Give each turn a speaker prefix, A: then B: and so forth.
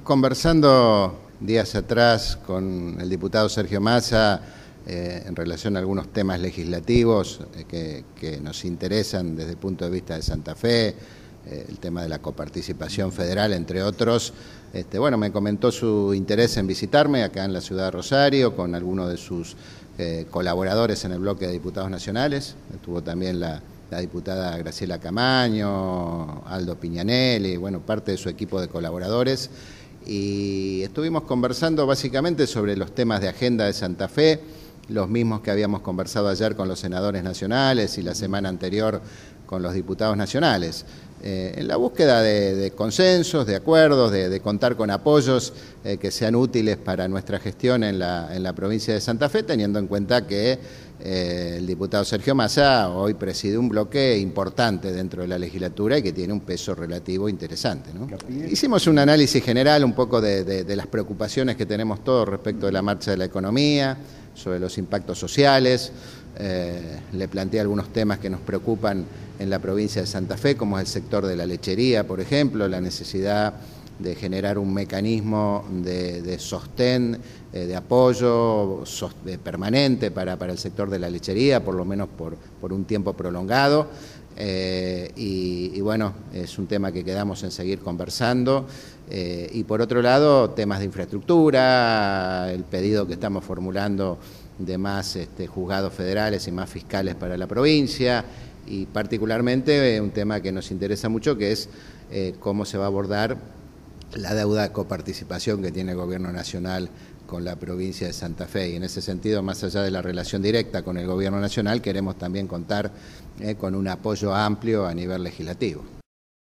A: conversando días atrás con el diputado Sergio Massa en relación a algunos temas legislativos que nos interesan desde el punto de vista de Santa Fe, el tema de la coparticipación federal, entre otros. Bueno, me comentó su interés en visitarme acá en la ciudad de Rosario con algunos de sus colaboradores en el bloque de diputados nacionales. Estuvo también la diputada Graciela Camaño, Aldo Piñanelli, bueno, parte de su equipo de colaboradores, y estuvimos conversando básicamente sobre los temas de agenda de Santa Fe, los mismos que habíamos conversado ayer con los senadores nacionales y la semana anterior con los diputados nacionales, en la búsqueda de consensos, de acuerdos, de contar con apoyos que sean útiles para nuestra gestión en la provincia de Santa Fe, teniendo en cuenta que el diputado Sergio Massa hoy preside un bloque importante dentro de la legislatura y que tiene un peso relativo interesante, ¿no? Hicimos un análisis general un poco de las preocupaciones que tenemos todos respecto de la marcha de la economía, sobre los impactos sociales. Le planteé algunos temas que nos preocupan en la provincia de Santa Fe, como es el sector de la lechería, por ejemplo, la necesidad de generar un mecanismo de sostén, de apoyo permanente para el sector de la lechería, por lo menos por un tiempo prolongado. Y bueno, es un tema que quedamos en seguir conversando. Y por otro lado, temas de infraestructura, el pedido que estamos formulando de más juzgados federales y más fiscales para la provincia, y particularmente un tema que nos interesa mucho, que es cómo se va a abordar la deuda de coparticipación que tiene el gobierno nacional con la provincia de Santa Fe. Y en ese sentido, más allá de la relación directa con el gobierno nacional, queremos también contar con un apoyo amplio a nivel legislativo.